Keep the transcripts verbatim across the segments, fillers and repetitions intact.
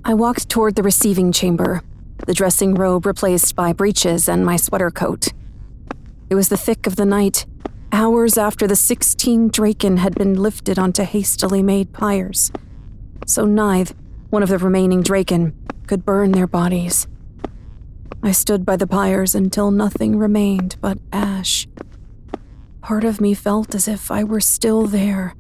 I walked toward the receiving chamber, the dressing robe replaced by breeches and my sweater coat. It was the thick of the night, hours after the sixteen Draken had been lifted onto hastily made pyres. So Nithe, one of the remaining Draken, could burn their bodies. I stood by the pyres until nothing remained but ash. Part of me felt as if I were still there.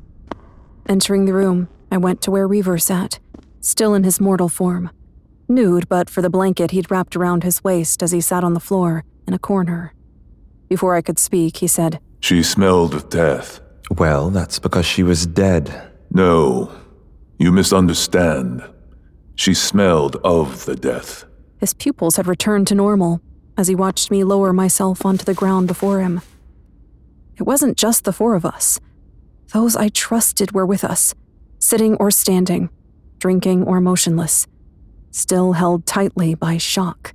Entering the room, I went to where Reaver sat, still in his mortal form, nude but for the blanket he'd wrapped around his waist as he sat on the floor in a corner. Before I could speak, he said, "She smelled of death." Well, that's because she was dead. No, you misunderstand. She smelled of the death. His pupils had returned to normal as he watched me lower myself onto the ground before him. It wasn't just the four of us. Those I trusted were with us, sitting or standing, drinking or motionless, still held tightly by shock.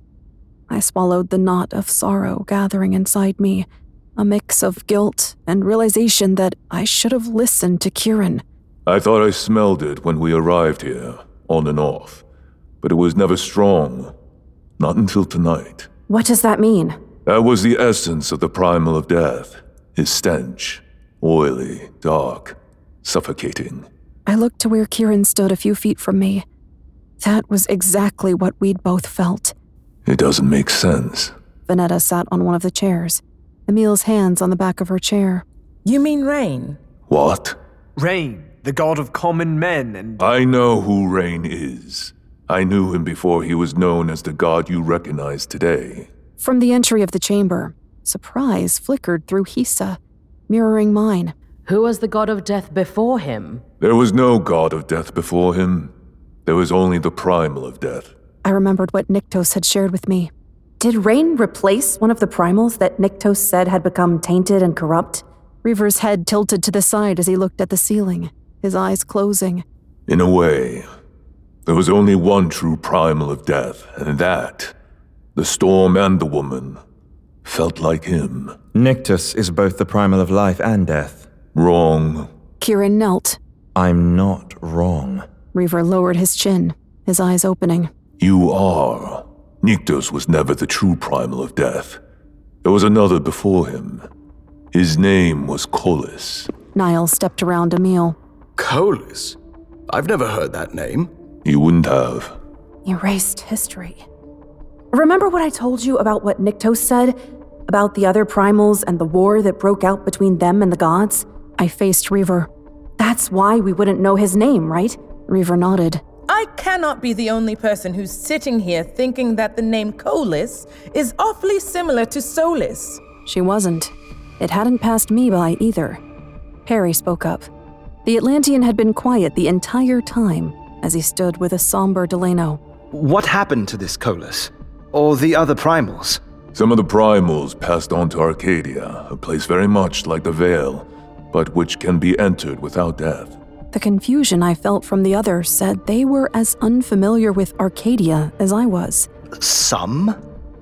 I swallowed the knot of sorrow gathering inside me, a mix of guilt and realization that I should have listened to Kieran. I thought I smelled it when we arrived here, on and off, but it was never strong. Not until tonight. What does that mean? That was the essence of the primal of death. His stench. Oily, dark, suffocating. I looked to where Kieran stood a few feet from me. That was exactly what we'd both felt. It doesn't make sense. Vanetta sat on one of the chairs, Emil's hands on the back of her chair. You mean Rain? What? Rain, the god of common men and... I know who Rain is. I knew him before he was known as the god you recognize today. From the entry of the chamber, surprise flickered through Hisa, mirroring mine. Who was the god of death before him? There was no god of death before him. There was only the primal of death. I remembered what Nyktos had shared with me. Did Rain replace one of the primals that Nyktos said had become tainted and corrupt? Reaver's head tilted to the side as he looked at the ceiling, his eyes closing. In a way, there was only one true primal of death, and that, the storm and the woman, felt like him. Nyktos is both the primal of life and death. Wrong. Kieran knelt. I'm not wrong. Reaver lowered his chin, his eyes opening. You are. Nyktos was never the true primal of death. There was another before him. His name was Kolis. Niall stepped around Emil. Kolis? I've never heard that name. You wouldn't have. Erased history. Remember what I told you about what Nyktos said? About the other primals and the war that broke out between them and the gods? I faced Reaver. That's why we wouldn't know his name, right? Reaver nodded. I cannot be the only person who's sitting here thinking that the name Kolis is awfully similar to Solis. She wasn't. It hadn't passed me by either. Perry spoke up. The Atlantean had been quiet the entire time as he stood with a somber Delano. What happened to this Kolis? Or the other primals? Some of the primals passed on to Arcadia, a place very much like the Vale, but which can be entered without death. The confusion I felt from the others said they were as unfamiliar with Arcadia as I was. Some?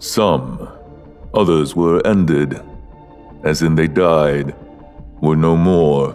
Some. Others were ended, as in they died, were no more.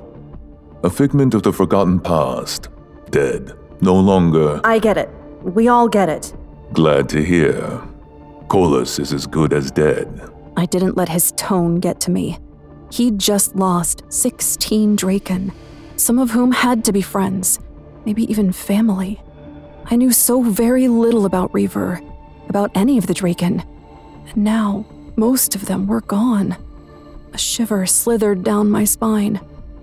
A figment of the forgotten past, dead, no longer. I get it. We all get it. Glad to hear. Kolis is as good as dead. I didn't let his tone get to me. He'd just lost sixteen Draken, some of whom had to be friends, maybe even family. I knew so very little about Reaver, about any of the Draken, and now most of them were gone. A shiver slithered down my spine.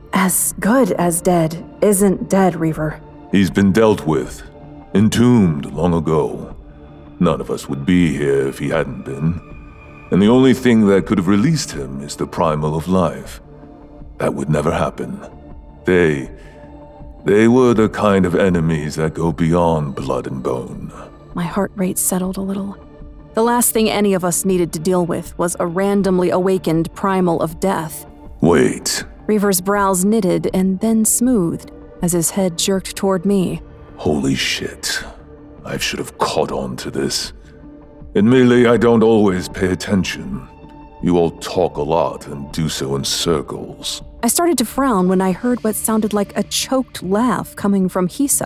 As good as dead isn't dead, Reaver. He's been dealt with, entombed long ago. None of us would be here if he hadn't been. And the only thing that could have released him is the primal of life. That would never happen. They... they were the kind of enemies that go beyond blood and bone. My heart rate settled a little. The last thing any of us needed to deal with was a randomly awakened primal of death. Wait. Reaver's brows knitted and then smoothed as his head jerked toward me. Holy shit. I should have caught on to this. Admittedly, I don't always pay attention. You all talk a lot and do so in circles. I started to frown when I heard what sounded like a choked laugh coming from Hisa.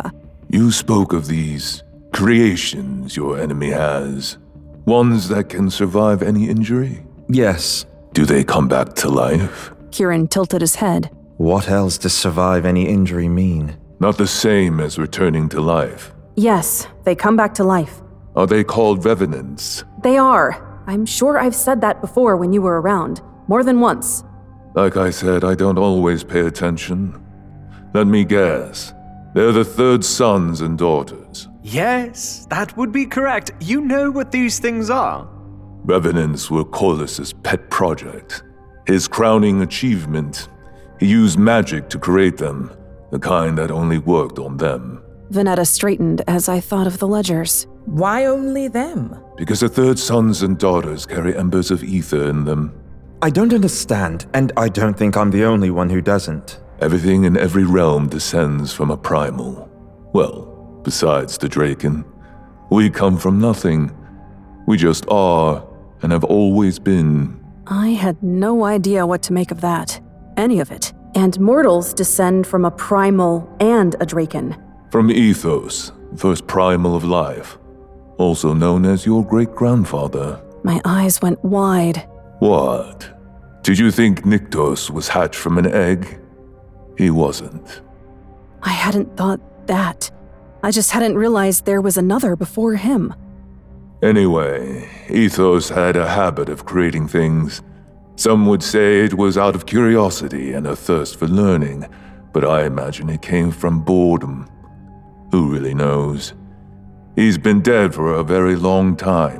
You spoke of these creations your enemy has. Ones that can survive any injury? Yes. Do they come back to life? Kieran tilted his head. What else does survive any injury mean? Not the same as returning to life. Yes, they come back to life. Are they called revenants? They are. I'm sure I've said that before when you were around. More than once. Like I said, I don't always pay attention. Let me guess. They're the third sons and daughters. Yes, that would be correct. You know what these things are. Revenants were Kolis's pet project. His crowning achievement. He used magic to create them, the kind that only worked on them. Venetta straightened as I thought of the ledgers. Why only them? Because the third sons and daughters carry embers of ether in them. I don't understand, and I don't think I'm the only one who doesn't. Everything in every realm descends from a primal. Well, besides the Draken. We come from nothing. We just are, and have always been. I had no idea what to make of that. Any of it. And mortals descend from a primal and a Draken. From Ethos, first primal of life. Also known as your great-grandfather. My eyes went wide. What? Did you think Nyktos was hatched from an egg? He wasn't. I hadn't thought that. I just hadn't realized there was another before him. Anyway, Ethos had a habit of creating things. Some would say it was out of curiosity and a thirst for learning, but I imagine it came from boredom. Who really knows? He's been dead for a very long time.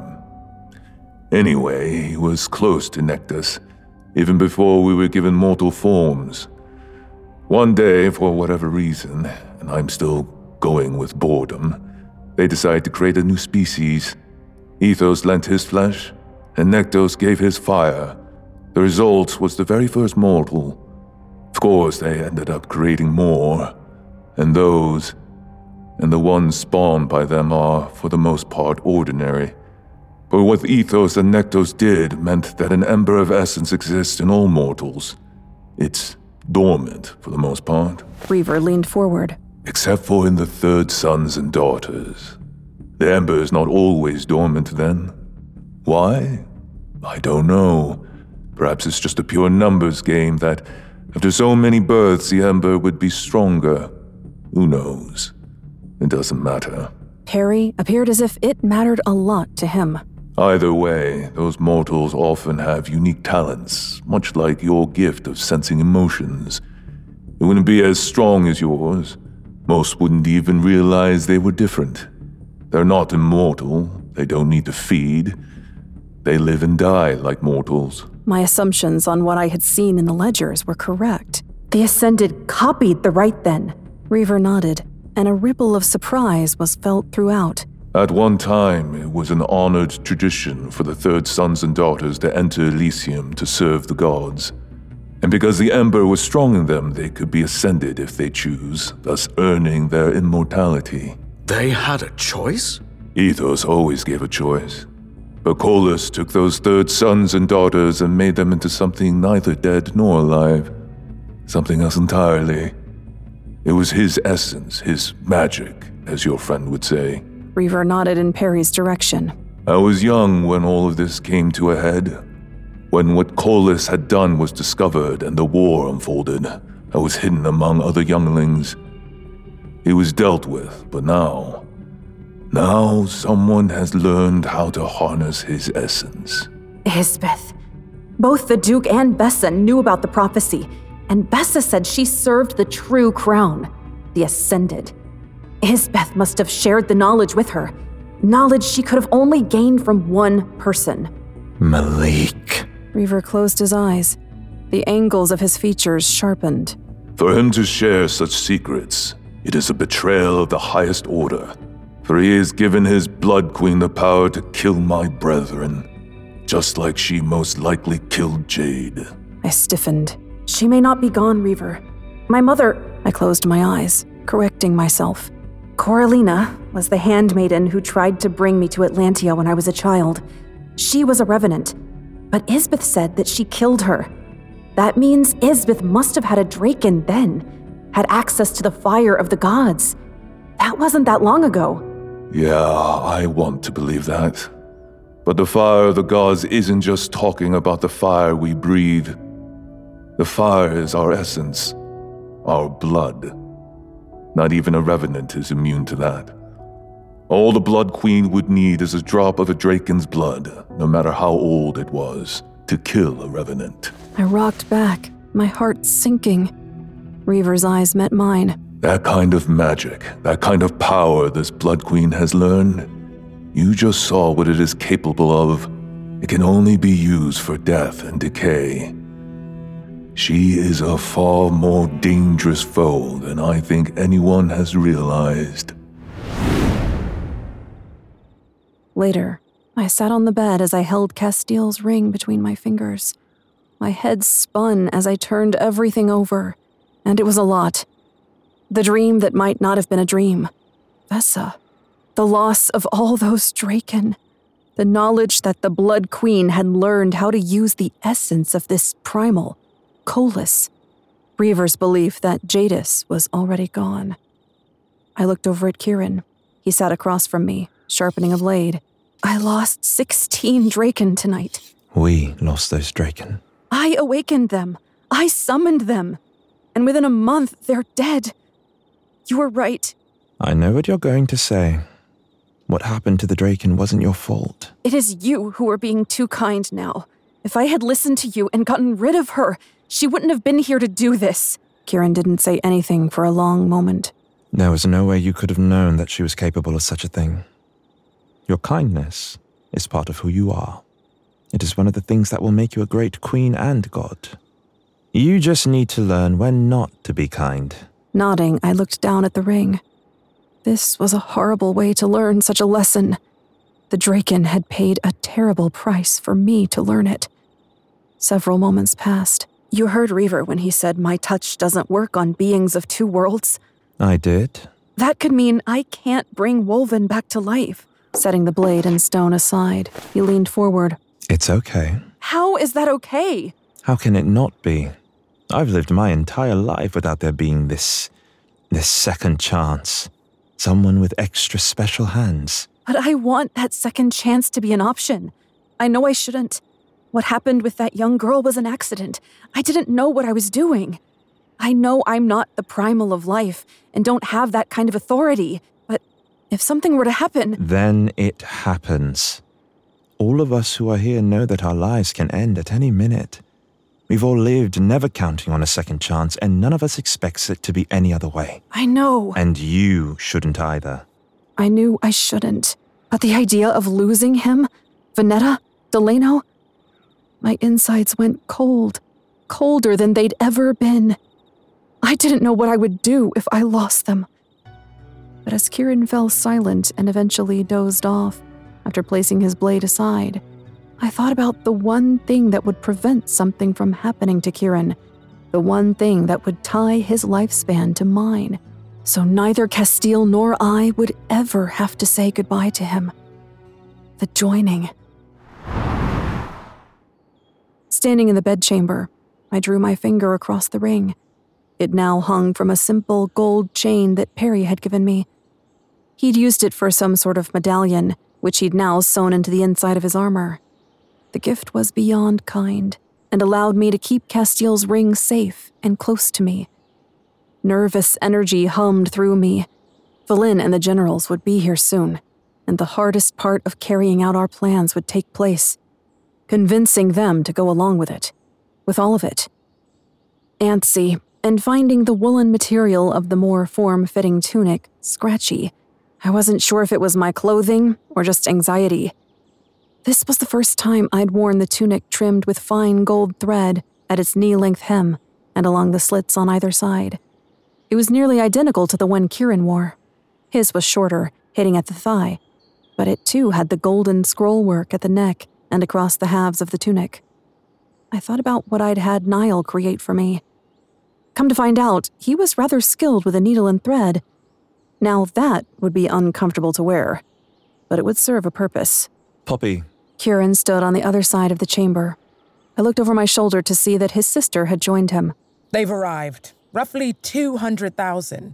Anyway, he was close to Nyktos, even before we were given mortal forms. One day, for whatever reason, and I'm still going with boredom, they decided to create a new species. Ethos lent his flesh, and Nyktos gave his fire. The result was the very first mortal. Of course, they ended up creating more, and those, and the ones spawned by them are, for the most part, ordinary. But what Ethos and Nyktos did meant that an ember of essence exists in all mortals. It's dormant, for the most part. Reaver leaned forward. Except for in the third sons and daughters. The ember is not always dormant then. Why? I don't know. Perhaps it's just a pure numbers game that, after so many births, the ember would be stronger. Who knows? It doesn't matter. Perry appeared as if it mattered a lot to him. Either way, those mortals often have unique talents, much like your gift of sensing emotions. It wouldn't be as strong as yours. Most wouldn't even realize they were different. They're not immortal. They don't need to feed. They live and die like mortals. My assumptions on what I had seen in the ledgers were correct. The Ascended copied the Rite then. Reaver nodded, and a ripple of surprise was felt throughout. At one time, it was an honored tradition for the third sons and daughters to enter Elysium to serve the gods. And because the Ember was strong in them, they could be ascended if they choose, thus earning their immortality. They had a choice? Ethos always gave a choice. But Kolis took those third sons and daughters and made them into something neither dead nor alive. Something else entirely. It was his essence, his magic, as your friend would say. Reaver nodded in Perry's direction. I was young when all of this came to a head. When what Kolis had done was discovered and the war unfolded, I was hidden among other younglings. He was dealt with, but now... Now someone has learned how to harness his essence. Isbeth. Both the Duke and Bessa knew about the prophecy, and Bessa said she served the true crown, the Ascended. Isbeth must have shared the knowledge with her, knowledge she could have only gained from one person. Malik. Reaver closed his eyes. The angles of his features sharpened. For him to share such secrets, it is a betrayal of the highest order. For he has given his Blood Queen the power to kill my brethren, just like she most likely killed Jade. I stiffened. She may not be gone, Reaver. My mother... I closed my eyes, correcting myself. Coralina was the handmaiden who tried to bring me to Atlantia when I was a child. She was a revenant, but Isbeth said that she killed her. That means Isbeth must have had a Draken then, had access to the fire of the gods. That wasn't that long ago. Yeah, I want to believe that. But the fire of the gods isn't just talking about the fire we breathe. The fire is our essence, our blood. Not even a revenant is immune to that. All the Blood Queen would need is a drop of a Draken's blood, no matter how old it was, to kill a revenant. I rocked back, my heart sinking. Reaver's eyes met mine. That kind of magic, that kind of power this Blood Queen has learned, you just saw what it is capable of. It can only be used for death and decay. She is a far more dangerous foe than I think anyone has realized. Later, I sat on the bed as I held Castiel's ring between my fingers. My head spun as I turned everything over, and it was a lot. The dream that might not have been a dream. Vesa. The loss of all those Draken. The knowledge that the Blood Queen had learned how to use the essence of this primal, Kolis. Reaver's belief that Jadis was already gone. I looked over at Kieran. He sat across from me, sharpening a blade. I lost sixteen Draken tonight. We lost those Draken. I awakened them. I summoned them. And within a month, they're dead. You were right. I know what you're going to say. What happened to the Draken wasn't your fault. It is you who are being too kind now. If I had listened to you and gotten rid of her, she wouldn't have been here to do this. Kieran didn't say anything for a long moment. There was no way you could have known that she was capable of such a thing. Your kindness is part of who you are. It is one of the things that will make you a great queen and god. You just need to learn when not to be kind. Nodding, I looked down at the ring. This was a horrible way to learn such a lesson. The Draken had paid a terrible price for me to learn it. Several moments passed. You heard Reaver when he said my touch doesn't work on beings of two worlds. I did. That could mean I can't bring Wolven back to life. Setting the blade and stone aside, he leaned forward. It's okay. How is that okay? How can it not be? I've lived my entire life without there being this... this second chance. Someone with extra special hands. But I want that second chance to be an option. I know I shouldn't. What happened with that young girl was an accident. I didn't know what I was doing. I know I'm not the primal of life and don't have that kind of authority, but if something were to happen... Then it happens. All of us who are here know that our lives can end at any minute. We've all lived never counting on a second chance, and none of us expects it to be any other way. I know. And you shouldn't either. I knew I shouldn't. But the idea of losing him, Venetta, Delano, my insides went cold. Colder than they'd ever been. I didn't know what I would do if I lost them. But as Kieran fell silent and eventually dozed off, after placing his blade aside, I thought about the one thing that would prevent something from happening to Kieran, the one thing that would tie his lifespan to mine, so neither Castiel nor I would ever have to say goodbye to him. The joining. Standing in the bedchamber, I drew my finger across the ring. It now hung from a simple gold chain that Perry had given me. He'd used it for some sort of medallion, which he'd now sewn into the inside of his armor. The gift was beyond kind, and allowed me to keep Castiel's ring safe and close to me. Nervous energy hummed through me. Valin and the generals would be here soon, and the hardest part of carrying out our plans would take place. Convincing them to go along with it. With all of it. Antsy, and finding the woolen material of the more form-fitting tunic scratchy. I wasn't sure if it was my clothing or just anxiety. This was the first time I'd worn the tunic trimmed with fine gold thread at its knee-length hem and along the slits on either side. It was nearly identical to the one Kieran wore. His was shorter, hitting at the thigh, but it too had the golden scroll work at the neck and across the halves of the tunic. I thought about what I'd had Niall create for me. Come to find out, he was rather skilled with a needle and thread. Now that would be uncomfortable to wear, but it would serve a purpose. Poppy. Kieran stood on the other side of the chamber. I looked over my shoulder to see that his sister had joined him. They've arrived. Roughly two hundred thousand.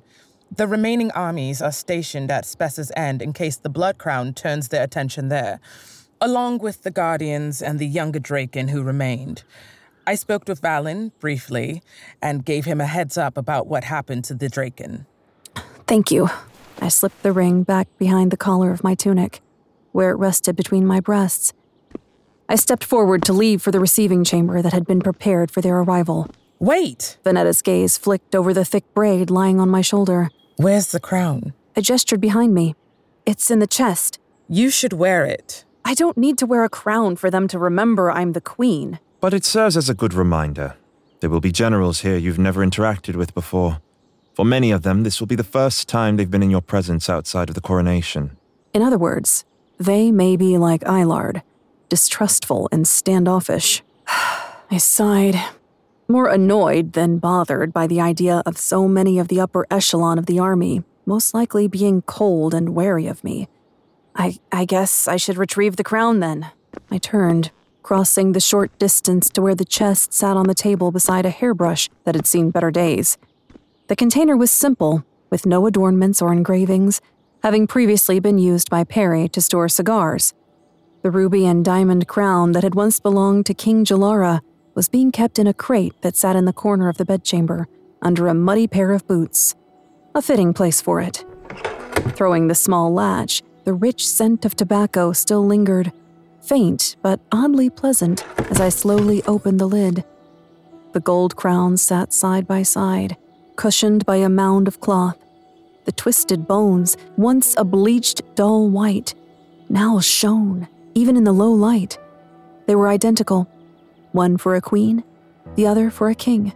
The remaining armies are stationed at Spess's End in case the Blood Crown turns their attention there, along with the Guardians and the younger Draken who remained. I spoke with Valen briefly and gave him a heads up about what happened to the Draken. Thank you. I slipped the ring back behind the collar of my tunic, where it rested between my breasts. I stepped forward to leave for the receiving chamber that had been prepared for their arrival. Wait! Venetta's gaze flicked over the thick braid lying on my shoulder. Where's the crown? I gestured behind me. It's in the chest. You should wear it. I don't need to wear a crown for them to remember I'm the queen. But it serves as a good reminder. There will be generals here you've never interacted with before. For many of them, this will be the first time they've been in your presence outside of the coronation. In other words, they may be like Eilard, distrustful and standoffish. I sighed, more annoyed than bothered by the idea of so many of the upper echelon of the army most likely being cold and wary of me. I, I guess I should retrieve the crown then. I turned, crossing the short distance to where the chest sat on the table beside a hairbrush that had seen better days. The container was simple, with no adornments or engravings, having previously been used by Perry to store cigars. The ruby and diamond crown that had once belonged to King Jalara was being kept in a crate that sat in the corner of the bedchamber, under a muddy pair of boots. A fitting place for it. Throwing the small latch, the rich scent of tobacco still lingered, faint but oddly pleasant as I slowly opened the lid. The gold crown sat side by side, cushioned by a mound of cloth. The twisted bones, once a bleached dull white, now shone, even in the low light. They were identical, one for a queen, the other for a king.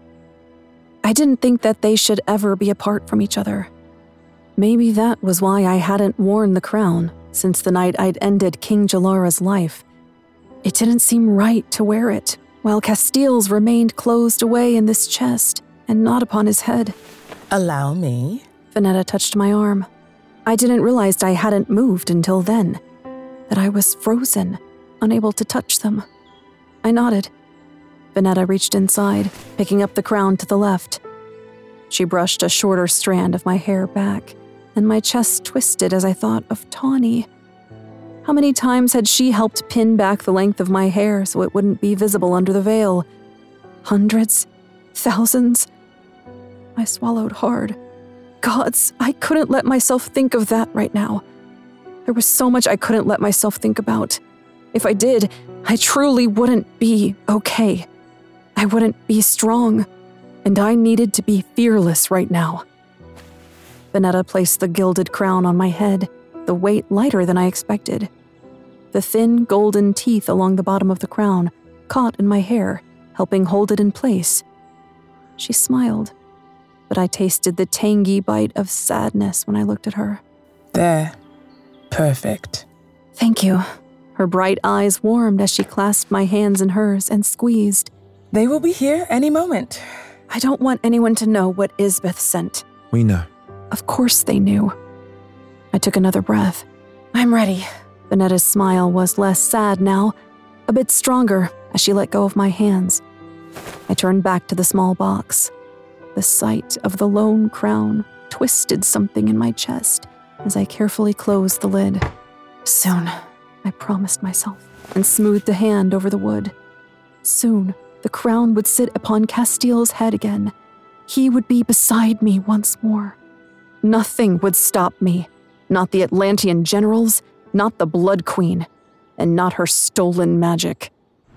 I didn't think that they should ever be apart from each other. Maybe that was why I hadn't worn the crown since the night I'd ended King Jalara's life. It didn't seem right to wear it, while Castile's remained closed away in this chest and not upon his head. Allow me. Venetta touched my arm. I didn't realize I hadn't moved until then, that I was frozen, unable to touch them. I nodded. Venetta reached inside, picking up the crown to the left. She brushed a shorter strand of my hair back, and my chest twisted as I thought of Tawny. How many times had she helped pin back the length of my hair so it wouldn't be visible under the veil? Hundreds? Thousands? I swallowed hard. Gods, I couldn't let myself think of that right now. There was so much I couldn't let myself think about. If I did, I truly wouldn't be okay. I wouldn't be strong, and I needed to be fearless right now. Venetta placed the gilded crown on my head, the weight lighter than I expected. The thin golden teeth along the bottom of the crown caught in my hair, helping hold it in place. She smiled, but I tasted the tangy bite of sadness when I looked at her. There. Perfect. Thank you. Her bright eyes warmed as she clasped my hands in hers and squeezed. They will be here any moment. I don't want anyone to know what Isbeth sent. We know. Of course they knew. I took another breath. I'm ready. Venetta's smile was less sad now, a bit stronger as she let go of my hands. I turned back to the small box. The sight of the lone crown twisted something in my chest as I carefully closed the lid. Soon, I promised myself, and smoothed a hand over the wood. Soon, the crown would sit upon Castile's head again. He would be beside me once more. Nothing would stop me. Not the Atlantean generals, not the Blood Queen, and not her stolen magic.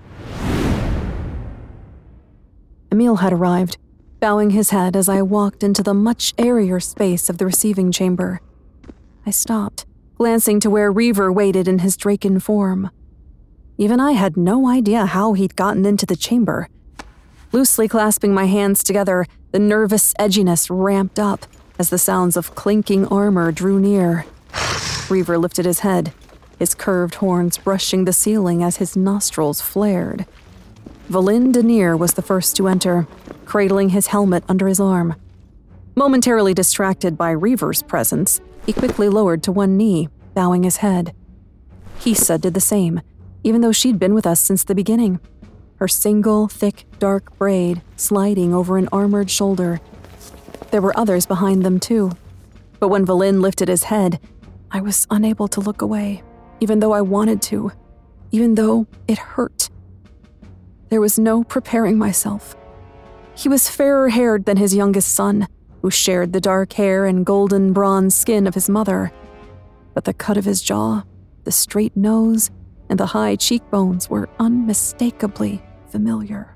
Emil had arrived, bowing his head as I walked into the much airier space of the receiving chamber. I stopped, glancing to where Reaver waited in his Draken form. Even I had no idea how he'd gotten into the chamber. Loosely clasping my hands together, the nervous edginess ramped up as the sounds of clinking armor drew near. Reaver lifted his head, his curved horns brushing the ceiling as his nostrils flared. Valin Denier was the first to enter, cradling his helmet under his arm. Momentarily distracted by Reaver's presence, he quickly lowered to one knee, bowing his head. Hisa did the same, even though she'd been with us since the beginning, her single, thick, dark braid sliding over an armored shoulder. There were others behind them too, But when Valin lifted his head, I was unable to look away, even though I wanted to, even though it hurt. There was no preparing myself. He was fairer-haired than his youngest son, who shared the dark hair and golden bronze skin of his mother. But the cut of his jaw, the straight nose, and the high cheekbones were unmistakably familiar.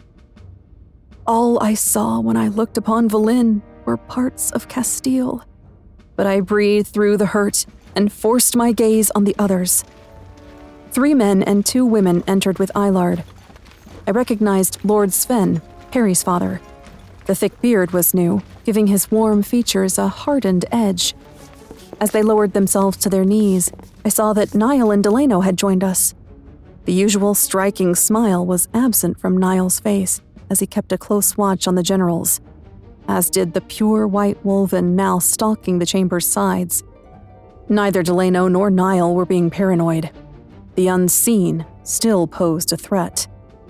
All I saw when I looked upon Valin were parts of Castile, but I breathed through the hurt and forced my gaze on the others. Three men and two women entered with Eilard. I recognized Lord Sven, Perry's father. The thick beard was new, giving his warm features a hardened edge. As they lowered themselves to their knees, I saw that Niall and Delano had joined us. The usual striking smile was absent from Niall's face as he kept a close watch on the generals, as did the pure white wolven now stalking the chamber's sides. Neither Delano nor Niall were being paranoid. The unseen still posed a threat.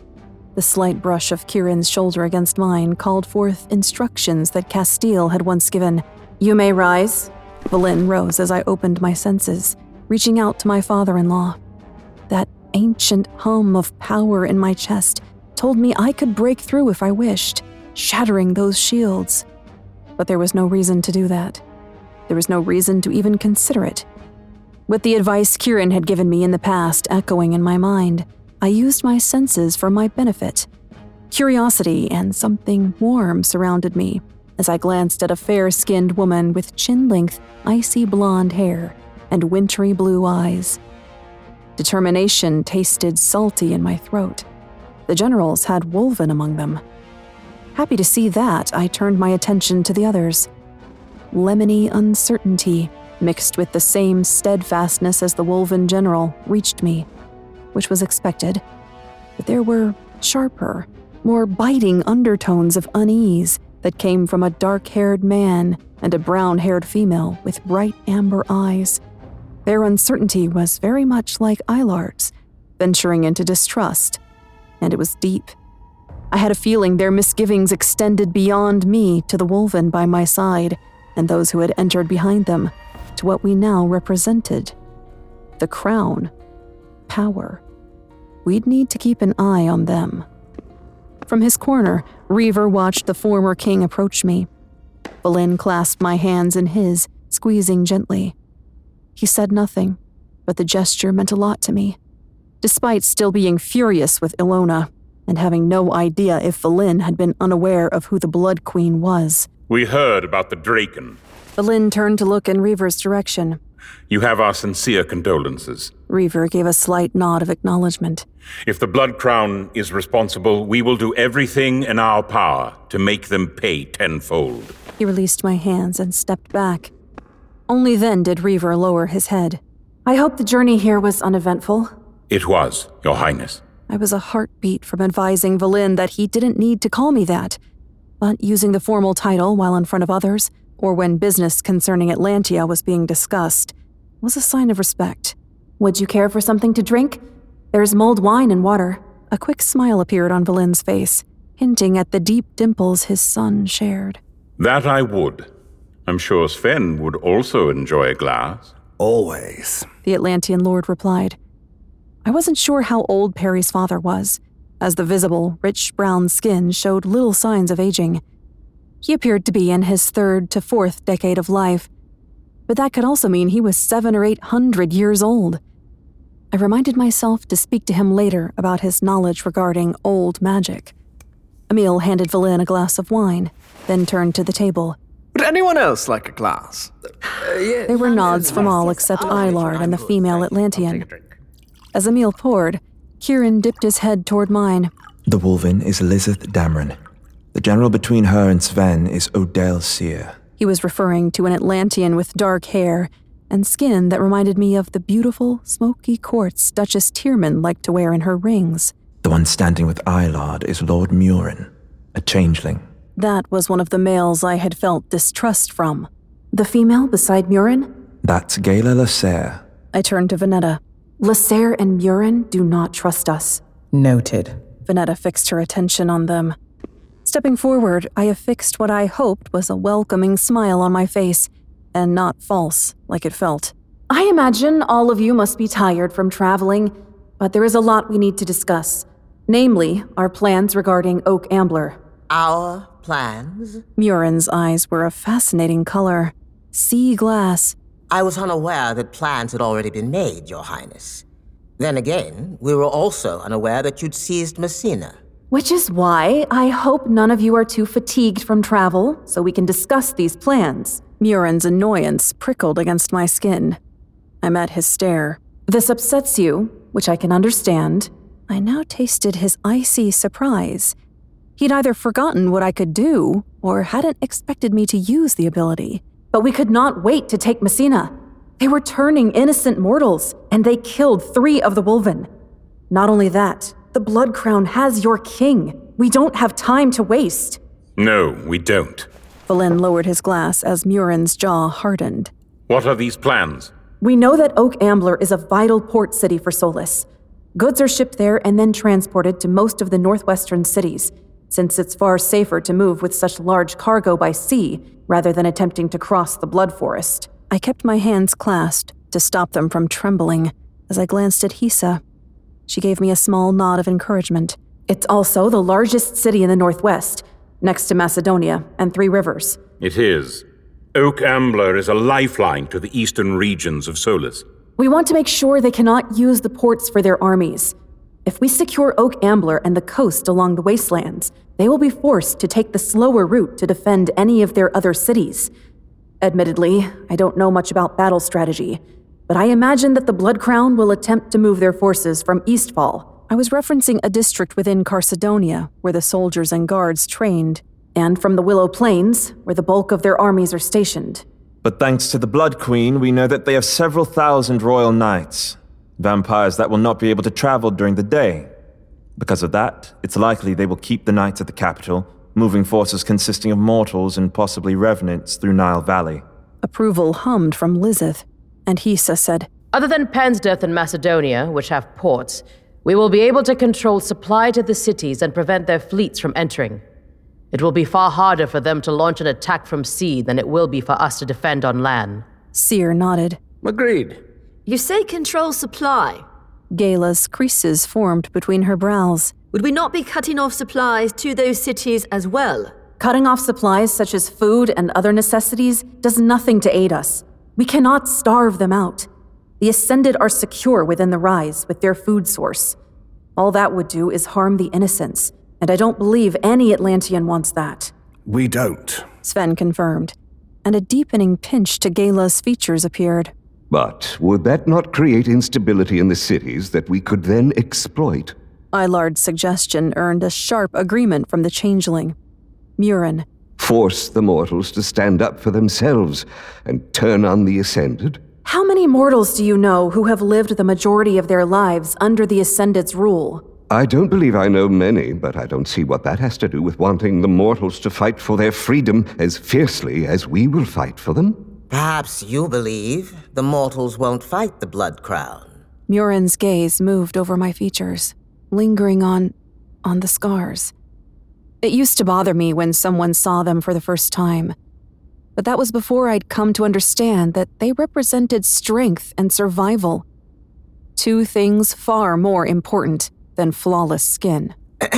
The slight brush of Kieran's shoulder against mine called forth instructions that Castile had once given. "You may rise." Valin rose as I opened my senses, reaching out to my father-in-law. That ancient hum of power in my chest told me I could break through if I wished, shattering those shields. But there was no reason to do that. There was no reason to even consider it. With the advice Kieran had given me in the past echoing in my mind, I used my senses for my benefit. Curiosity and something warm surrounded me as I glanced at a fair-skinned woman with chin-length, icy blonde hair and wintry blue eyes. Determination tasted salty in my throat. The generals had Wolven among them. Happy to see that, I turned my attention to the others. Lemony uncertainty, mixed with the same steadfastness as the Wolven general, reached me, which was expected. But there were sharper, more biting undertones of unease that came from a dark-haired man and a brown-haired female with bright amber eyes. Their uncertainty was very much like Eilard's, venturing into distrust, and it was deep. I had a feeling their misgivings extended beyond me to the Wolven by my side and those who had entered behind them, to what we now represented. The crown. Power. We'd need to keep an eye on them. From his corner, Reaver watched the former king approach me. Valin clasped my hands in his, squeezing gently. He said nothing, but the gesture meant a lot to me. Despite still being furious with Ilona, and having no idea if Valin had been unaware of who the Blood Queen was. We heard about the Draken. Valin turned to look in Reaver's direction. You have our sincere condolences. Reaver gave a slight nod of acknowledgement. If the Blood Crown is responsible, we will do everything in our power to make them pay tenfold. He released my hands and stepped back. Only then did Reaver lower his head. I hope the journey here was uneventful. It was, Your Highness. I was a heartbeat from advising Valin that he didn't need to call me that, but using the formal title while in front of others, or when business concerning Atlantia was being discussed, was a sign of respect. Would you care for something to drink? There's mulled wine and water. A quick smile appeared on Valin's face, hinting at the deep dimples his son shared. That I would. I'm sure Sven would also enjoy a glass. Always, the Atlantean lord replied. I wasn't sure how old Perry's father was, as the visible, rich brown skin showed little signs of aging. He appeared to be in his third to fourth decade of life, but that could also mean he was seven or eight hundred years old. I reminded myself to speak to him later about his knowledge regarding old magic. Emil handed Valin a glass of wine, then turned to the table. Would anyone else like a glass? Uh, yeah, There were nods from all except Eilard and the female Atlantean. As Emil poured, Kieran dipped his head toward mine. The Wolven is Lizeth Dameron. The general between her and Sven is Odell Sear. He was referring to an Atlantean with dark hair and skin that reminded me of the beautiful, smoky quartz Duchess Tierman liked to wear in her rings. The one standing with Eilard is Lord Murin, a changeling. That was one of the males I had felt distrust from. The female beside Murin? That's Gala Lasser. I turned to Venetta. Lasser and Murin do not trust us. Noted. Venetta fixed her attention on them. Stepping forward, I affixed what I hoped was a welcoming smile on my face, and not false like it felt. I imagine all of you must be tired from traveling, but there is a lot we need to discuss. Namely, our plans regarding Oak Ambler. Our plans? Muren's eyes were a fascinating color. Sea glass. I was unaware that plans had already been made, Your Highness. Then again, we were also unaware that you'd seized Messina. Which is why I hope none of you are too fatigued from travel, so we can discuss these plans. Muren's annoyance prickled against my skin. I met his stare. This upsets you, which I can understand. I now tasted his icy surprise. He'd either forgotten what I could do, or hadn't expected me to use the ability. But we could not wait to take Messina. They were turning innocent mortals, and they killed three of the Wolven. Not only that, the Blood Crown has your king. We don't have time to waste. No, we don't. Valen lowered his glass as Muren's jaw hardened. What are these plans? We know that Oak Ambler is a vital port city for Solis. Goods are shipped there and then transported to most of the northwestern cities, since it's far safer to move with such large cargo by sea rather than attempting to cross the Blood Forest. I kept my hands clasped to stop them from trembling as I glanced at Hisa. She gave me a small nod of encouragement. It's also the largest city in the northwest, next to Macedonia and Three Rivers. It is. Oak Ambler is a lifeline to the eastern regions of Solis. We want to make sure they cannot use the ports for their armies. If we secure Oak Ambler and the coast along the wastelands, they will be forced to take the slower route to defend any of their other cities. Admittedly, I don't know much about battle strategy, but I imagine that the Blood Crown will attempt to move their forces from Eastfall. I was referencing a district within Carcedonia, where the soldiers and guards trained, and from the Willow Plains, where the bulk of their armies are stationed. But thanks to the Blood Queen, we know that they have several thousand royal knights, vampires that will not be able to travel during the day. Because of that, it's likely they will keep the knights at the capital, moving forces consisting of mortals and possibly revenants through Nile Valley. Approval hummed from Lizeth, and Hisa said, Other than Pensdeth and Macedonia, which have ports, we will be able to control supply to the cities and prevent their fleets from entering. It will be far harder for them to launch an attack from sea than it will be for us to defend on land. Seer nodded. Agreed. You say control supply. Gala's creases formed between her brows. Would we not be cutting off supplies to those cities as well? Cutting off supplies such as food and other necessities does nothing to aid us. We cannot starve them out. The Ascended are secure within the Rise with their food source. All that would do is harm the innocents, and I don't believe any Atlantean wants that. We don't, Sven confirmed, and a deepening pinch to Gala's features appeared. But would that not create instability in the cities that we could then exploit? Ilard's suggestion earned a sharp agreement from the changeling. Muren. Force the mortals to stand up for themselves and turn on the Ascended? How many mortals do you know who have lived the majority of their lives under the Ascended's rule? I don't believe I know many, but I don't see what that has to do with wanting the mortals to fight for their freedom as fiercely as we will fight for them. Perhaps you believe the mortals won't fight the Blood Crown. Muren's gaze moved over my features, lingering on... on the scars. It used to bother me when someone saw them for the first time. But that was before I'd come to understand that they represented strength and survival. Two things far more important than flawless skin.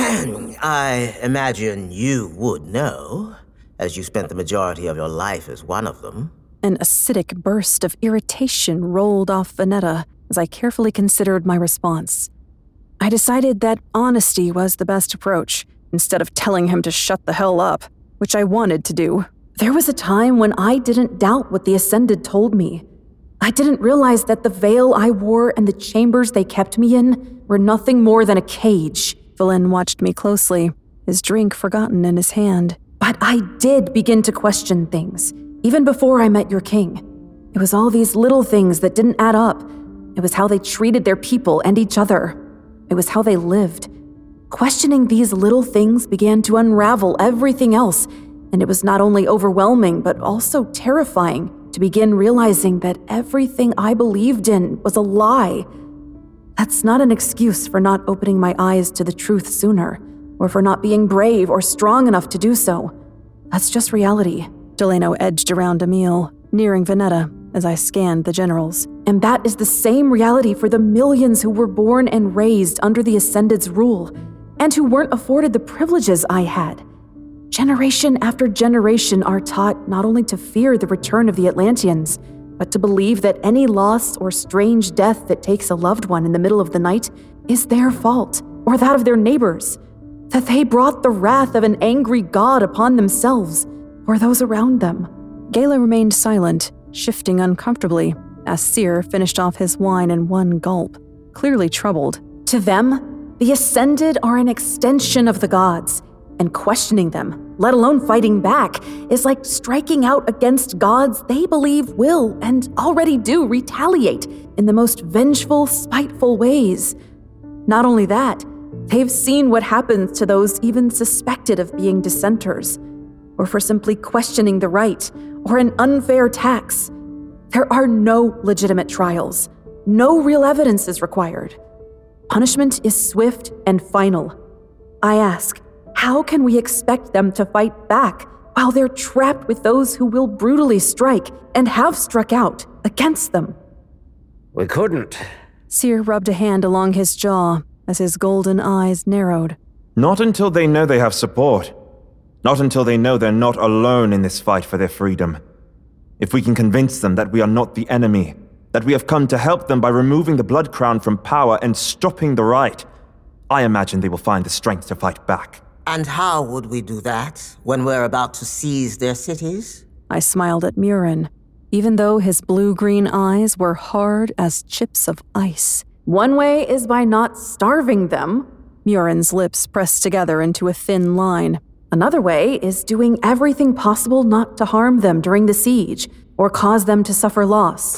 I imagine you would know, as you spent the majority of your life as one of them. An acidic burst of irritation rolled off Vanetta as I carefully considered my response. I decided that honesty was the best approach, instead of telling him to shut the hell up, which I wanted to do. There was a time when I didn't doubt what the Ascended told me. I didn't realize that the veil I wore and the chambers they kept me in were nothing more than a cage. Valen watched me closely, his drink forgotten in his hand. But I did begin to question things, even before I met your king. It was all these little things that didn't add up. It was how they treated their people and each other. It was how they lived. Questioning these little things began to unravel everything else, and it was not only overwhelming, but also terrifying to begin realizing that everything I believed in was a lie. That's not an excuse for not opening my eyes to the truth sooner, or for not being brave or strong enough to do so. That's just reality. Delano edged around Emil, nearing Veneta as I scanned the generals. And that is the same reality for the millions who were born and raised under the Ascended's rule, and who weren't afforded the privileges I had. Generation after generation are taught not only to fear the return of the Atlanteans, but to believe that any loss or strange death that takes a loved one in the middle of the night is their fault, or that of their neighbors, that they brought the wrath of an angry god upon themselves or those around them. Gala remained silent, shifting uncomfortably as Seer finished off his wine in one gulp, clearly troubled. To them, the Ascended are an extension of the gods, and questioning them, let alone fighting back, is like striking out against gods they believe will and already do retaliate in the most vengeful, spiteful ways. Not only that, they've seen what happens to those even suspected of being dissenters, or for simply questioning the right, or an unfair tax. There are no legitimate trials. No real evidence is required. Punishment is swift and final. I ask, how can we expect them to fight back while they're trapped with those who will brutally strike and have struck out against them? We couldn't. Seer rubbed a hand along his jaw as his golden eyes narrowed. Not until they know they have support. Not until they know they're not alone in this fight for their freedom. If we can convince them that we are not the enemy, that we have come to help them by removing the Blood Crown from power and stopping the right, I imagine they will find the strength to fight back. And how would we do that when we're about to seize their cities? I smiled at Murin, even though his blue-green eyes were hard as chips of ice. One way is by not starving them. Murin's lips pressed together into a thin line. Another way is doing everything possible not to harm them during the siege, or cause them to suffer loss.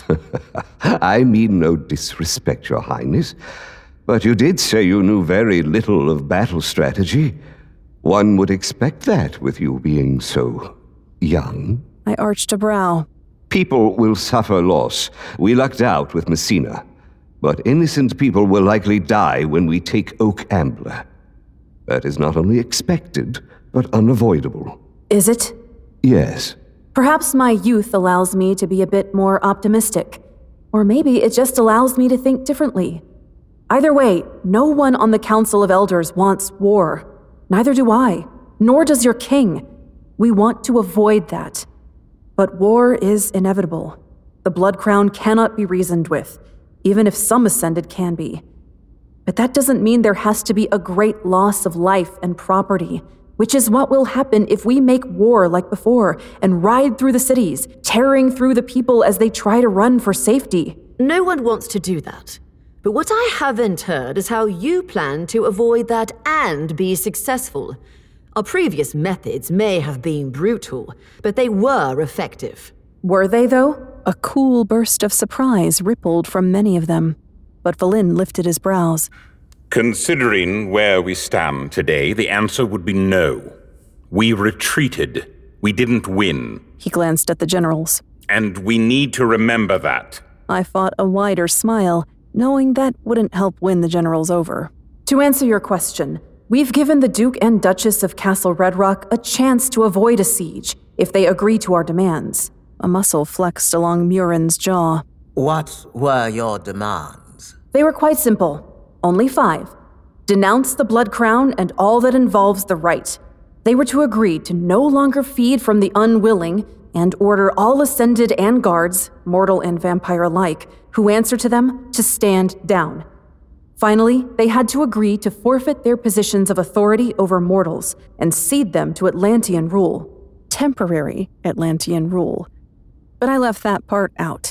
I mean no disrespect, Your Highness, but you did say you knew very little of battle strategy. One would expect that with you being so young. I arched a brow. People will suffer loss. We lucked out with Messina. But innocent people will likely die when we take Oak Ambler. That is not only expected, but unavoidable. Is it? Yes. Perhaps my youth allows me to be a bit more optimistic. Or maybe it just allows me to think differently. Either way, no one on the Council of Elders wants war. Neither do I, nor does your king. We want to avoid that. But war is inevitable. The Blood Crown cannot be reasoned with, even if some Ascended can be. But that doesn't mean there has to be a great loss of life and property, which is what will happen if we make war like before and ride through the cities, tearing through the people as they try to run for safety. No one wants to do that. But what I haven't heard is how you plan to avoid that and be successful. Our previous methods may have been brutal, but they were effective. Were they, though? A cool burst of surprise rippled from many of them. But Valin lifted his brows. Considering where we stand today, the answer would be no. We retreated. We didn't win. He glanced at the generals. And we need to remember that. I fought a wider smile, knowing that wouldn't help win the generals over. To answer your question, we've given the Duke and Duchess of Castle Red Rock a chance to avoid a siege, if they agree to our demands. A muscle flexed along Murin's jaw. What were your demands? They were quite simple. Only five. Denounce the Blood Crown and all that involves the right. They were to agree to no longer feed from the unwilling and order all Ascended and guards, mortal and vampire alike, who answer to them to stand down. Finally, they had to agree to forfeit their positions of authority over mortals and cede them to Atlantean rule. Temporary Atlantean rule. But I left that part out.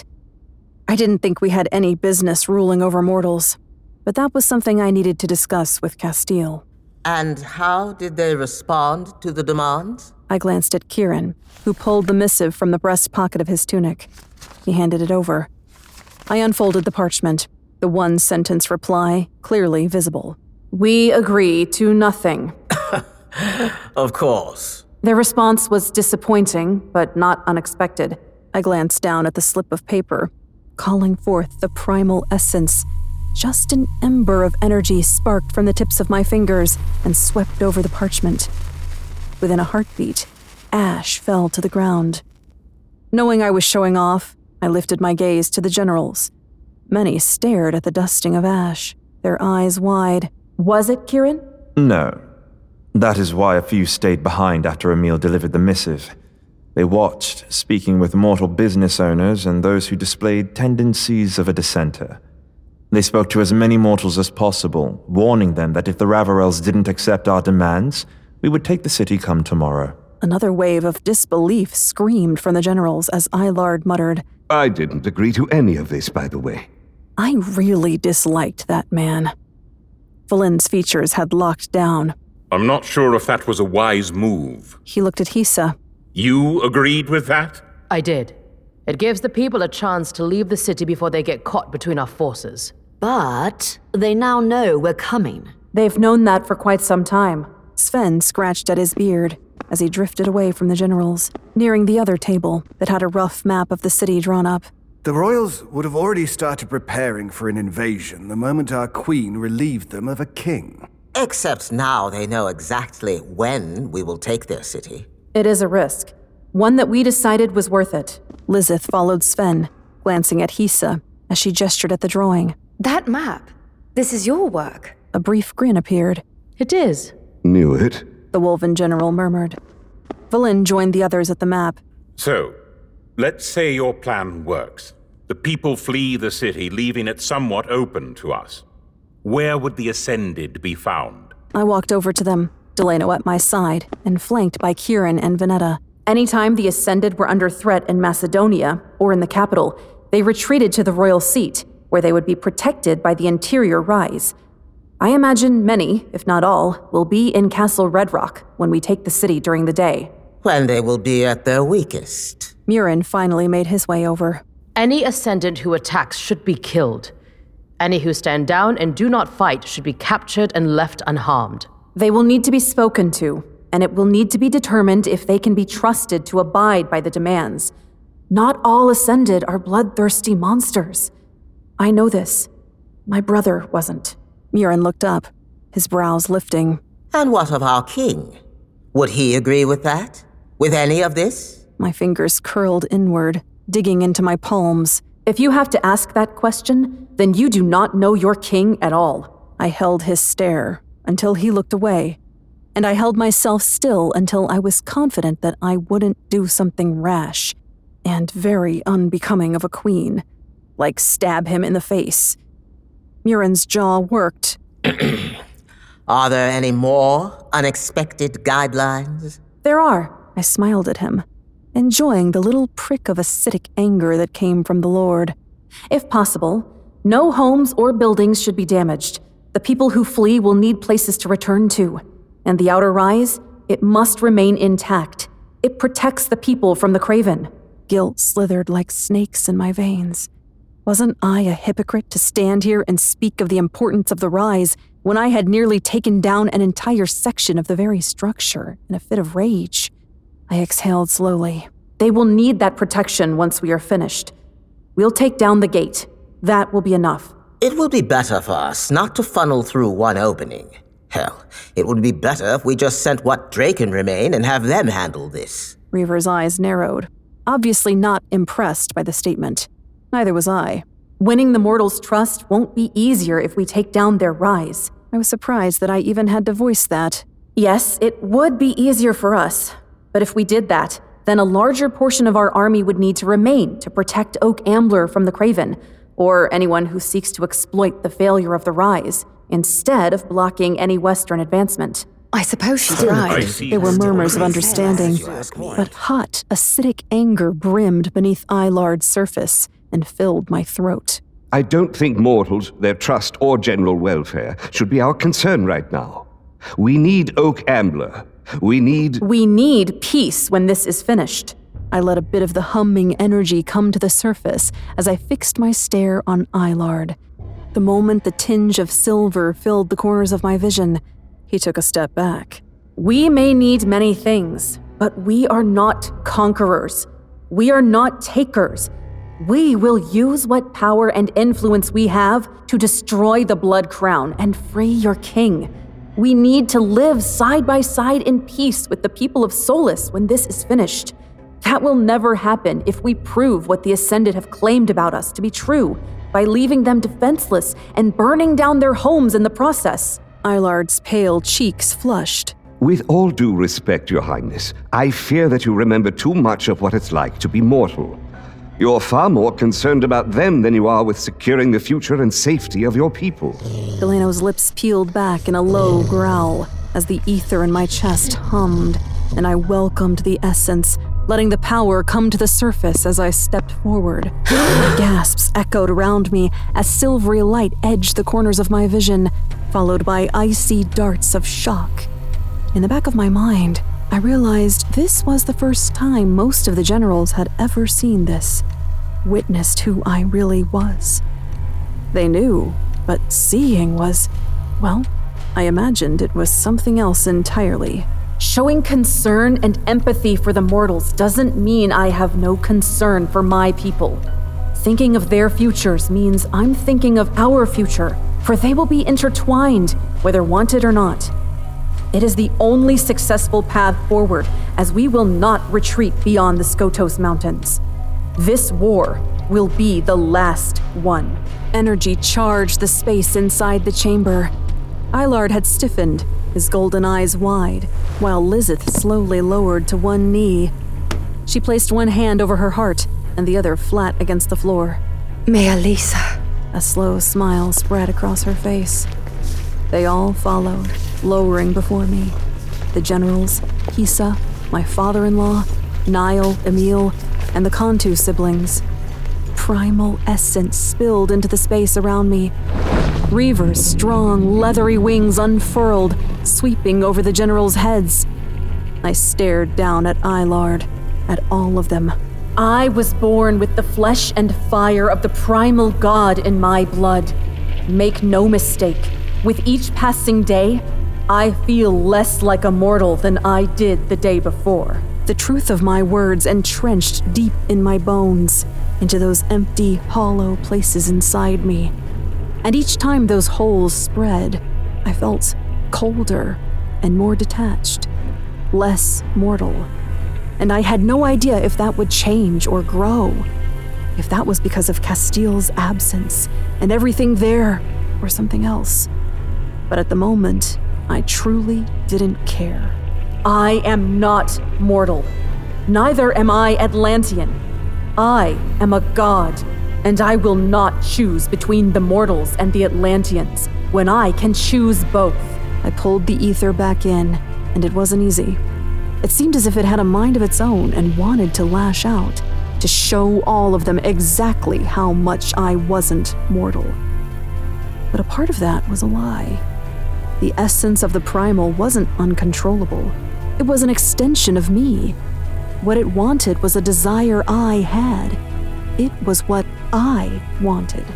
I didn't think we had any business ruling over mortals, but that was something I needed to discuss with Castile. And how did they respond to the demands? I glanced at Kieran, who pulled the missive from the breast pocket of his tunic. He handed it over. I unfolded the parchment, the one-sentence reply clearly visible. We agree to nothing. Of course. Their response was disappointing, but not unexpected. I glanced down at the slip of paper, calling forth the primal essence. Just an ember of energy sparked from the tips of my fingers and swept over the parchment. Within a heartbeat, ash fell to the ground. Knowing I was showing off, I lifted my gaze to the generals. Many stared at the dusting of ash, their eyes wide. Was it Kieran? No. That is why a few stayed behind after Emil delivered the missive. They watched, speaking with mortal business owners and those who displayed tendencies of a dissenter. They spoke to as many mortals as possible, warning them that if the Ravarels didn't accept our demands, we would take the city come tomorrow. Another wave of disbelief screamed from the generals as Eilard muttered, I didn't agree to any of this, by the way. I really disliked that man. Valin's features had locked down. I'm not sure if that was a wise move. He looked at Hisa. You agreed with that? I did. It gives the people a chance to leave the city before they get caught between our forces. But they now know we're coming. They've known that for quite some time. Sven scratched at his beard as he drifted away from the generals, nearing the other table that had a rough map of the city drawn up. The royals would have already started preparing for an invasion the moment our queen relieved them of a king. Except now they know exactly when we will take their city. It is a risk. One that we decided was worth it. Lizeth followed Sven, glancing at Hisa as she gestured at the drawing. That map. This is your work. A brief grin appeared. It is. Knew it, the Wolven general murmured. Valin joined the others at the map. So, let's say your plan works. The people flee the city, leaving it somewhat open to us. Where would the Ascended be found? I walked over to them, Delano at my side, and flanked by Kieran and Venetta. Anytime the Ascended were under threat in Macedonia, or in the capital, they retreated to the royal seat, where they would be protected by the interior rise. I imagine many, if not all, will be in Castle Red Rock when we take the city during the day. When they will be at their weakest. Murin finally made his way over. Any Ascendant who attacks should be killed. Any who stand down and do not fight should be captured and left unharmed. They will need to be spoken to, and it will need to be determined if they can be trusted to abide by the demands. Not all Ascended are bloodthirsty monsters. I know this. My brother wasn't. Murin looked up, his brows lifting. And what of our king? Would he agree with that? With any of this? My fingers curled inward, digging into my palms. If you have to ask that question, then you do not know your king at all. I held his stare until he looked away, and I held myself still until I was confident that I wouldn't do something rash and very unbecoming of a queen, like stab him in the face. Murin's jaw worked. Are there any more unexpected guidelines? There are. I smiled at him, enjoying the little prick of acidic anger that came from the Lord. If possible, no homes or buildings should be damaged. The people who flee will need places to return to. And the Outer Rise, it must remain intact. It protects the people from the Craven. Guilt slithered like snakes in my veins. Wasn't I a hypocrite to stand here and speak of the importance of the Rise when I had nearly taken down an entire section of the very structure in a fit of rage? I exhaled slowly. They will need that protection once we are finished. We'll take down the gate. That will be enough. It will be better for us not to funnel through one opening. Hell, it would be better if we just sent what Draken remain and have them handle this. Reaver's eyes narrowed, obviously not impressed by the statement. Neither was I. Winning the mortals' trust won't be easier if we take down their Rise. I was surprised that I even had to voice that. Yes, it would be easier for us. But if we did that, then a larger portion of our army would need to remain to protect Oak Ambler from the Craven, or anyone who seeks to exploit the failure of the Rise, instead of blocking any Western advancement. I suppose she's right. There were murmurs of understanding, but hot, acidic anger brimmed beneath Eilard's surface and filled my throat. I don't think mortals, their trust, or general welfare should be our concern right now. We need Oak Ambler. We need... We need peace when this is finished. I let a bit of the humming energy come to the surface as I fixed my stare on Eilard. The moment the tinge of silver filled the corners of my vision, he took a step back. We may need many things, but we are not conquerors. We are not takers. We will use what power and influence we have to destroy the Blood Crown and free your king. We need to live side by side in peace with the people of Solis when this is finished. That will never happen if we prove what the Ascended have claimed about us to be true, by leaving them defenseless and burning down their homes in the process. Ilard's pale cheeks flushed. With all due respect, Your Highness, I fear that you remember too much of what it's like to be mortal. You're far more concerned about them than you are with securing the future and safety of your people. Galeno's lips peeled back in a low growl as the ether in my chest hummed, and I welcomed the essence, letting the power come to the surface as I stepped forward. Gasps echoed around me as silvery light edged the corners of my vision, followed by icy darts of shock. In the back of my mind, I realized this was the first time most of the generals had ever seen this, witnessed who I really was. They knew, but seeing was, well, I imagined it was something else entirely. Showing concern and empathy for the mortals doesn't mean I have no concern for my people. Thinking of their futures means I'm thinking of our future, for they will be intertwined, whether wanted or not. It is the only successful path forward, as we will not retreat beyond the Skotos Mountains. This war will be the last one. Energy charged the space inside the chamber. Ilard had stiffened, his golden eyes wide, while Lizeth slowly lowered to one knee. She placed one hand over her heart and the other flat against the floor. Mealisa. A slow smile spread across her face. They all followed, lowering before me. The generals, Kisa, my father-in-law, Niall, Emil, and the Cantu siblings. Primal essence spilled into the space around me. Reaver's strong, leathery wings unfurled, sweeping over the generals' heads. I stared down at Ilard, at all of them. I was born with the flesh and fire of the primal god in my blood. Make no mistake, with each passing day, I feel less like a mortal than I did the day before. The truth of my words entrenched deep in my bones, into those empty, hollow places inside me. And each time those holes spread, I felt colder and more detached, less mortal. And I had no idea if that would change or grow, if that was because of Castile's absence and everything there, or something else. But at the moment, I truly didn't care. I am not mortal. Neither am I Atlantean. I am a god, and I will not choose between the mortals and the Atlanteans when I can choose both. I pulled the ether back in, and it wasn't easy. It seemed as if it had a mind of its own and wanted to lash out, to show all of them exactly how much I wasn't mortal. But a part of that was a lie. The essence of the primal wasn't uncontrollable. It was an extension of me. What it wanted was a desire I had. It was what I wanted.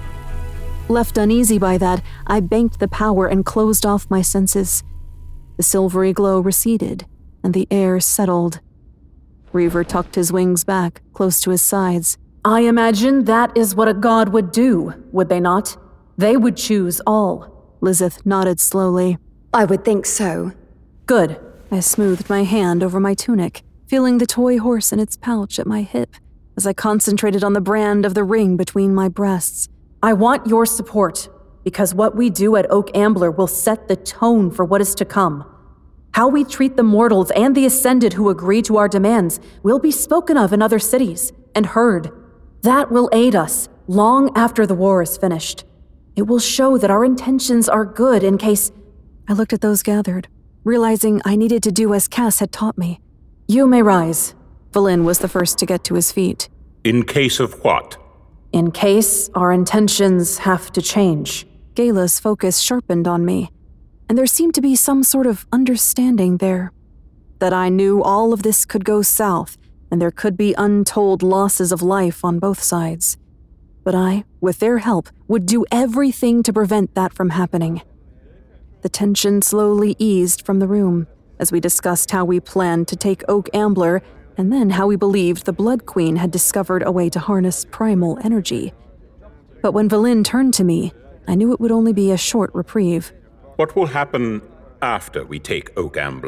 Left uneasy by that, I banked the power and closed off my senses. The silvery glow receded, and the air settled. Reaver tucked his wings back, close to his sides. I imagine that is what a god would do, would they not? They would choose all. Lizeth nodded slowly. I would think so. Good. I smoothed my hand over my tunic, feeling the toy horse in its pouch at my hip, as I concentrated on the brand of the ring between my breasts. I want your support, because what we do at Oak Ambler will set the tone for what is to come. How we treat the mortals and the Ascended who agree to our demands will be spoken of in other cities and heard. That will aid us long after the war is finished. It will show that our intentions are good in case... I looked at those gathered, realizing I needed to do as Cass had taught me. You may rise. Valin was the first to get to his feet. In case of what? In case our intentions have to change. Gala's focus sharpened on me, and there seemed to be some sort of understanding there. That I knew all of this could go south, and there could be untold losses of life on both sides. But I, with their help, would do everything to prevent that from happening. The tension slowly eased from the room as we discussed how we planned to take Oak Ambler, and then how we believed the Blood Queen had discovered a way to harness primal energy. But when Valin turned to me, I knew it would only be a short reprieve. What will happen after we take Oak Ambler?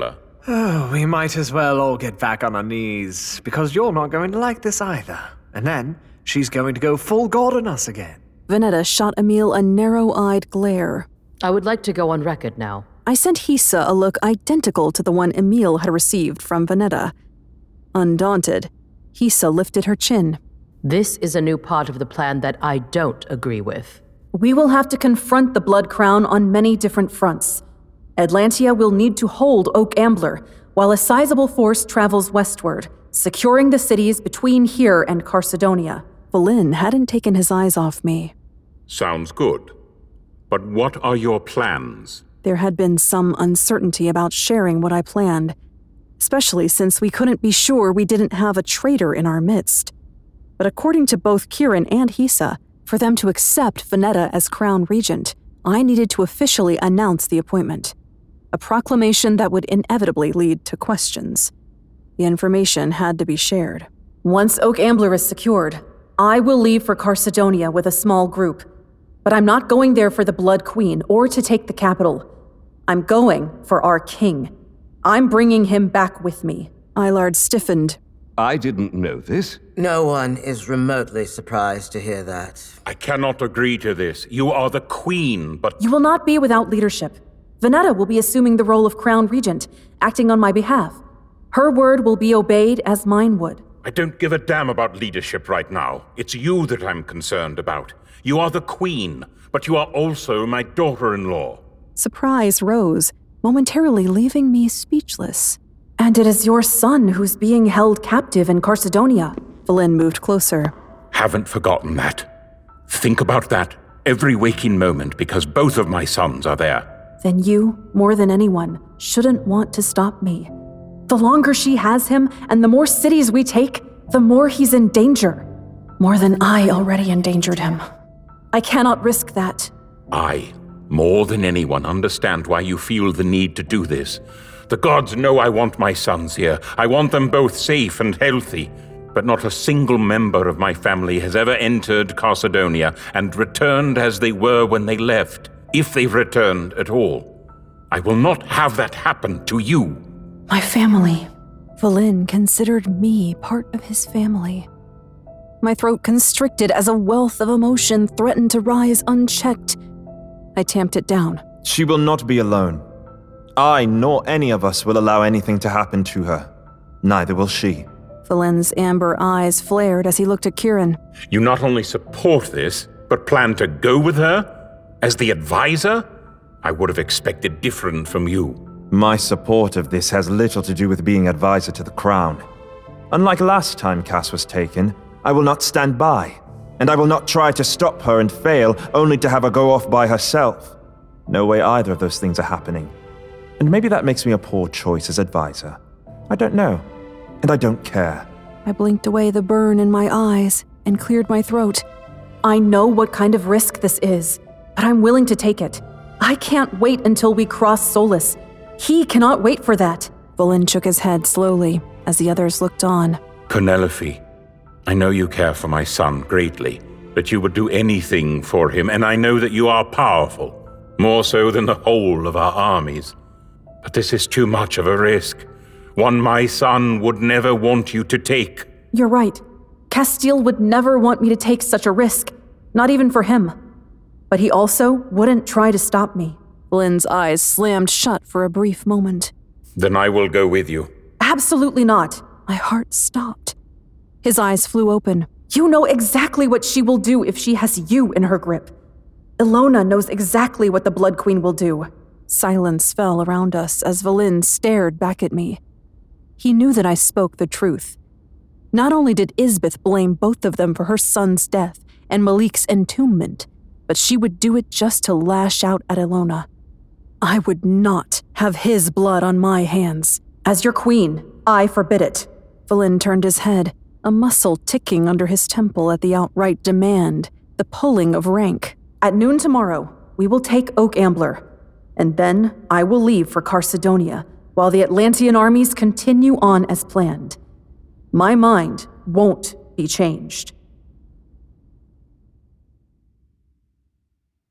Oh, we might as well all get back on our knees, because you're not going to like this either. And then, she's going to go full god on us again. Venetta shot Emil a narrow-eyed glare. I would like to go on record now. I sent Hisa a look identical to the one Emil had received from Venetta. Undaunted, Hisa lifted her chin. This is a new part of the plan that I don't agree with. We will have to confront the Blood Crown on many different fronts. Atlantia will need to hold Oak Ambler, while a sizable force travels westward, securing the cities between here and Carsodonia. Valen hadn't taken his eyes off me. Sounds good. But what are your plans? There had been some uncertainty about sharing what I planned, especially since we couldn't be sure we didn't have a traitor in our midst. But according to both Kieran and Hisa, for them to accept Venetta as Crown Regent, I needed to officially announce the appointment. A proclamation that would inevitably lead to questions. The information had to be shared. Once Oak Ambler is secured, I will leave for Carsodonia with a small group. But I'm not going there for the Blood Queen or to take the capital. I'm going for our king. I'm bringing him back with me. Eilard stiffened. I didn't know this. No one is remotely surprised to hear that. I cannot agree to this. You are the queen, but... You will not be without leadership. Venetta will be assuming the role of Crown Regent, acting on my behalf. Her word will be obeyed as mine would. I don't give a damn about leadership right now. It's you that I'm concerned about. You are the queen, but you are also my daughter-in-law. Surprise rose, momentarily leaving me speechless. And it is your son who's being held captive in Carsodonia. Valen moved closer. Haven't forgotten that. Think about that every waking moment, because both of my sons are there. Then you, more than anyone, shouldn't want to stop me. The longer she has him, and the more cities we take, the more he's in danger. More than I already endangered him. I cannot risk that. I, more than anyone, understand why you feel the need to do this. The gods know I want my sons here. I want them both safe and healthy. But not a single member of my family has ever entered Carsodonia and returned as they were when they left, if they've returned at all. I will not have that happen to you. My family. Valen considered me part of his family. My throat constricted as a wealth of emotion threatened to rise unchecked. I tamped it down. She will not be alone. I nor any of us will allow anything to happen to her. Neither will she. Valen's amber eyes flared as he looked at Kieran. You not only support this, but plan to go with her? As the advisor? I would have expected different from you. My support of this has little to do with being advisor to the crown. Unlike last time Cass was taken, I will not stand by, and I will not try to stop her and fail only to have her go off by herself. No way either of those things are happening. And maybe that makes me a poor choice as advisor. I don't know, and I don't care. I blinked away the burn in my eyes and cleared my throat. I know what kind of risk this is, but I'm willing to take it. I can't wait until we cross Solus. He cannot wait for that. Valen shook his head slowly as the others looked on. Penelope, I know you care for my son greatly, that you would do anything for him, and I know that you are powerful, more so than the whole of our armies. But this is too much of a risk, one my son would never want you to take. You're right. Castile would never want me to take such a risk, not even for him. But he also wouldn't try to stop me. Valen's eyes slammed shut for a brief moment. Then I will go with you. Absolutely not. My heart stopped. His eyes flew open. You know exactly what she will do if she has you in her grip. Ilona knows exactly what the Blood Queen will do. Silence fell around us as Valen stared back at me. He knew that I spoke the truth. Not only did Isbeth blame both of them for her son's death and Malik's entombment, but she would do it just to lash out at Ilona. I would not have his blood on my hands. As your queen, I forbid it. Valen turned his head, a muscle ticking under his temple at the outright demand, the pulling of rank. At noon tomorrow, we will take Oak Ambler, and then I will leave for Carsodonia while the Atlantean armies continue on as planned. My mind won't be changed.